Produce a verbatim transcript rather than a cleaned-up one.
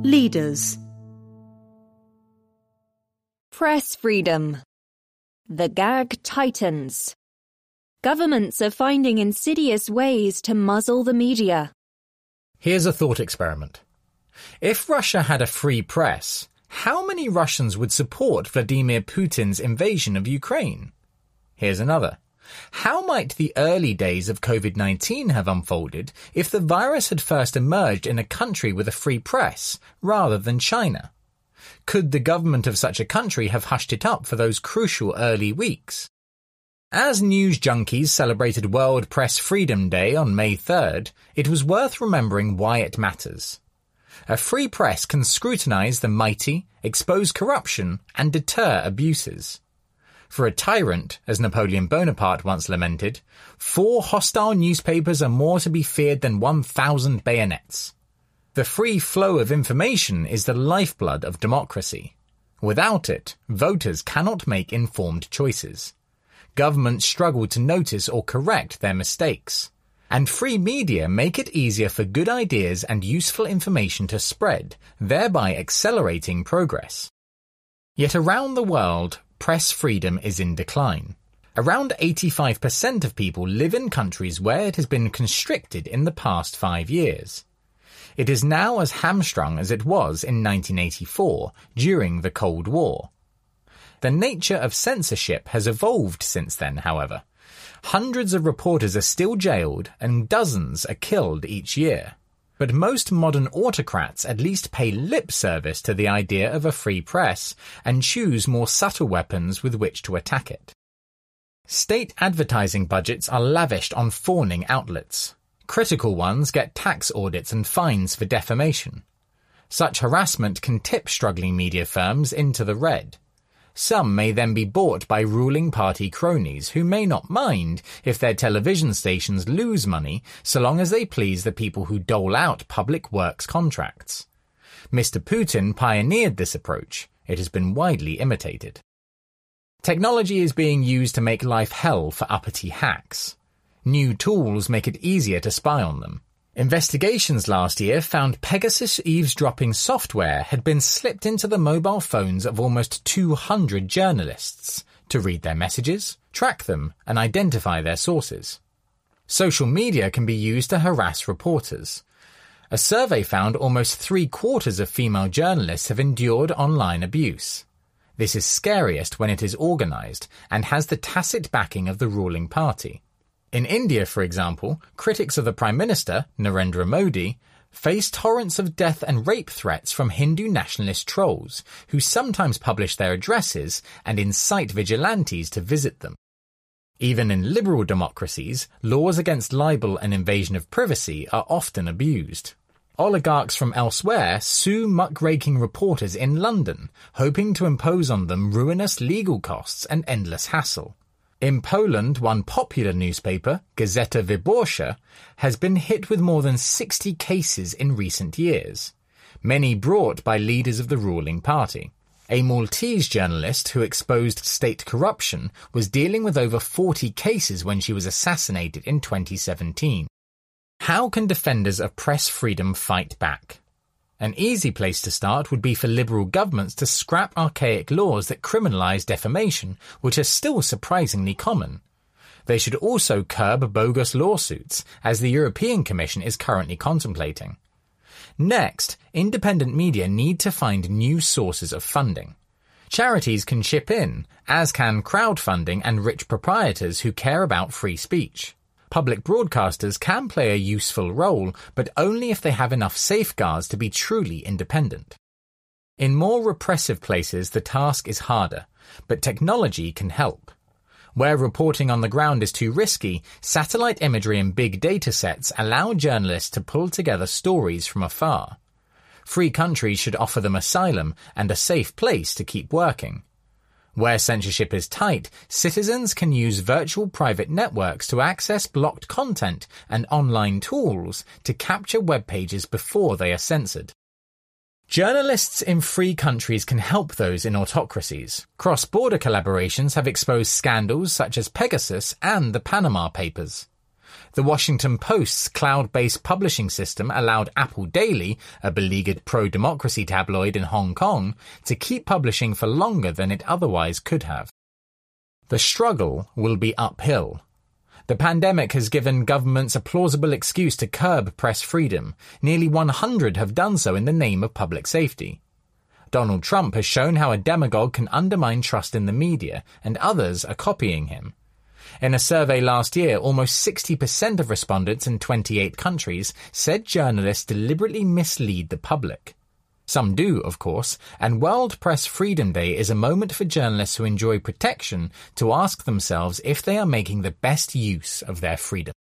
Leaders. Press freedom. The gag tightens. Governments are finding insidious ways to muzzle the media. Here's a thought experiment. If Russia had a free press, how many Russians would support Vladimir Putin's invasion of Ukraine? Here's another. How might the early days of COVID nineteen have unfolded if the virus had first emerged in a country with a free press, rather than China? Could the government of such a country have hushed it up for those crucial early weeks? As news junkies celebrated World Press Freedom Day on May third, it was worth remembering why it matters. A free press can scrutinize the mighty, expose corruption, and deter abuses. For a tyrant, as Napoleon Bonaparte once lamented, four hostile newspapers are more to be feared than one thousand bayonets. The free flow of information is the lifeblood of democracy. Without it, voters cannot make informed choices. Governments struggle to notice or correct their mistakes. And free media make it easier for good ideas and useful information to spread, thereby accelerating progress. Yet around the world, press freedom is in decline. Around eighty-five percent of people live in countries where it has been constricted in the past five years. It is now as hamstrung as it was in nineteen eighty-four, during the Cold War. The nature of censorship has evolved since then, however. Hundreds of reporters are still jailed and dozens are killed each year. But most modern autocrats at least pay lip service to the idea of a free press and choose more subtle weapons with which to attack it. State advertising budgets are lavished on fawning outlets. Critical ones get tax audits and fines for defamation. Such harassment can tip struggling media firms into the red. Some may then be bought by ruling party cronies who may not mind if their television stations lose money so long as they please the people who dole out public works contracts. Mister Putin pioneered this approach. It has been widely imitated. Technology is being used to make life hell for uppity hacks. New tools make it easier to spy on them. Investigations last year found Pegasus eavesdropping software had been slipped into the mobile phones of almost two hundred journalists to read their messages, track them, and identify their sources. Social media can be used to harass reporters. A survey found almost three quarters of female journalists have endured online abuse. This is scariest when it is organized and has the tacit backing of the ruling party. In India, for example, critics of the Prime Minister, Narendra Modi, face torrents of death and rape threats from Hindu nationalist trolls, who sometimes publish their addresses and incite vigilantes to visit them. Even in liberal democracies, laws against libel and invasion of privacy are often abused. Oligarchs from elsewhere sue muckraking reporters in London, hoping to impose on them ruinous legal costs and endless hassle. In Poland, one popular newspaper, Gazeta Wyborcza, has been hit with more than sixty cases in recent years, many brought by leaders of the ruling party. A Maltese journalist who exposed state corruption was dealing with over forty cases when she was assassinated in twenty seventeen. How can defenders of press freedom fight back? An easy place to start would be for liberal governments to scrap archaic laws that criminalize defamation, which are still surprisingly common. They should also curb bogus lawsuits, as the European Commission is currently contemplating. Next, independent media need to find new sources of funding. Charities can chip in, as can crowdfunding and rich proprietors who care about free speech. Public broadcasters can play a useful role, but only if they have enough safeguards to be truly independent. In more repressive places, the task is harder, but technology can help. Where reporting on the ground is too risky, satellite imagery and big data sets allow journalists to pull together stories from afar. Free countries should offer them asylum and a safe place to keep working. Where censorship is tight, citizens can use virtual private networks to access blocked content and online tools to capture web pages before they are censored. Journalists in free countries can help those in autocracies. Cross-border collaborations have exposed scandals such as Pegasus and the Panama Papers. The Washington Post's cloud-based publishing system allowed Apple Daily, a beleaguered pro-democracy tabloid in Hong Kong, to keep publishing for longer than it otherwise could have. The struggle will be uphill. The pandemic has given governments a plausible excuse to curb press freedom. Nearly one hundred have done so in the name of public safety. Donald Trump has shown how a demagogue can undermine trust in the media, and others are copying him. In a survey last year, almost sixty percent of respondents in twenty-eight countries said journalists deliberately mislead the public. Some do, of course, and World Press Freedom Day is a moment for journalists who enjoy protection to ask themselves if they are making the best use of their freedom.